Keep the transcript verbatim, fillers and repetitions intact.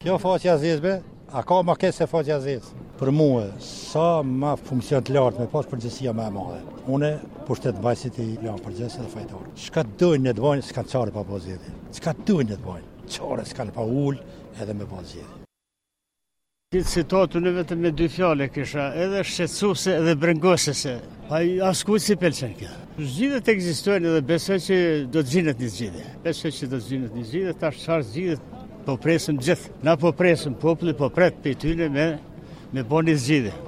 Kjo faqja e zezbe, a ka më keq se faqja e zezë? Për mua, sa më funksion të lartë me pas përgjegjësia më e madhe. Unë pushtet mbajtësit i janë përgjegjës dhe fajtorë. Çka dojnë të bëjnë, s'kan çare pa pas zgjedhje. Çka dojnë të bëjnë, çare s'kan pa ul edhe me pas zgjedhje. Këtë citatun e vetëm me dy fjale kisha, edhe shqetësuese edhe brengosese. Ai askuj si pëlqen kjo. Zgjedhjet ekzistojnë edhe besoj që do të gjinet një zgjedhje. Besoj që do të gjinet një zgjedhje, tash çfarë zgjedhjet po presim gjithë. Na po presim, populli po pret pe tyne me me bën një zgjedhje.